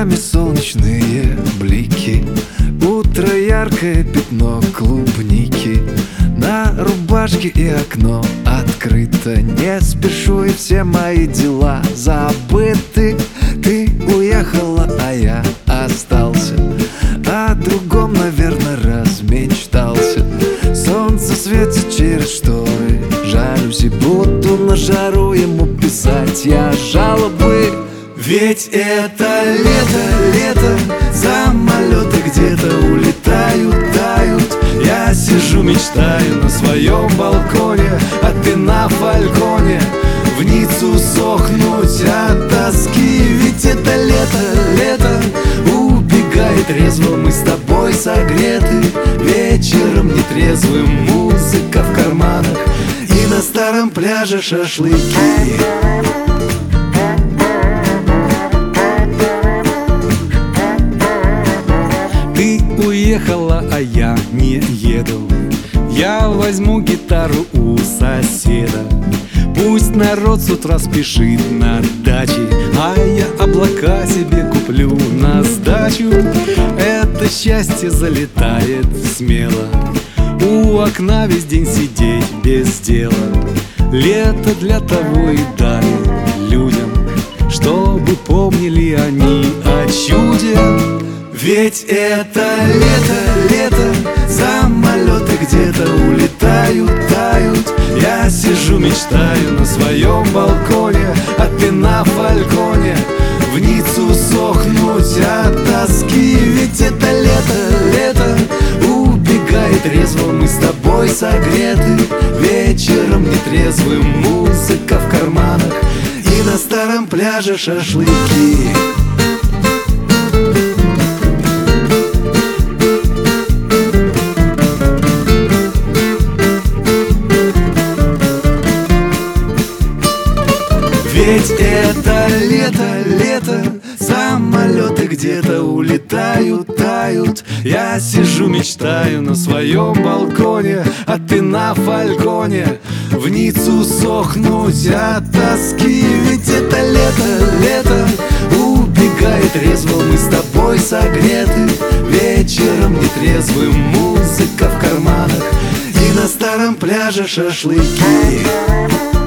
глазами солнечные блики, утро яркое пятно клубники, на рубашке и окно открыто. Не спешу, и все мои дела забыты. Ты уехала, а я остался, о другом, наверное, размечтался. Солнце светит через шторы, жалюзи, буду на жару ему писать я жалобы. Ведь это лето, самолеты где-то улетают, тают. Я сижу, мечтаю на своем балконе, а ты на фальконе, в Ниццу сохнуть от тоски. Ведь это лето, убегает резво, мы с тобой согреты. Вечером нетрезвым, музыка в карманах, и на старом пляже шашлыки. Ты уехала, а я не еду. Я возьму гитару у соседа. Пусть народ с утра спешит на даче, а я облака себе куплю на сдачу. Это счастье залетает смело, у окна весь день сидеть без дела. Лето для того и дарит людям, чтобы помнили они о чуде. Ведь это лето, самолеты где-то улетают, тают. Я сижу, мечтаю на своем балконе, а ты на фальконе, в Ниццу сохнуть от тоски. Ведь это лето, убегает резво, мы с тобой согреты. Вечером нетрезвым, музыка в карманах, и на старом пляже шашлыки. Ведь это лето, самолеты где-то улетают, тают. Я сижу, мечтаю на своем балконе, а ты на фальконе, в Ниццу сохнуть от тоски. Ведь это лето, убегает резво, мы с тобой согреты. Вечером нетрезвым, музыка в карманах, и на старом пляже шашлыки.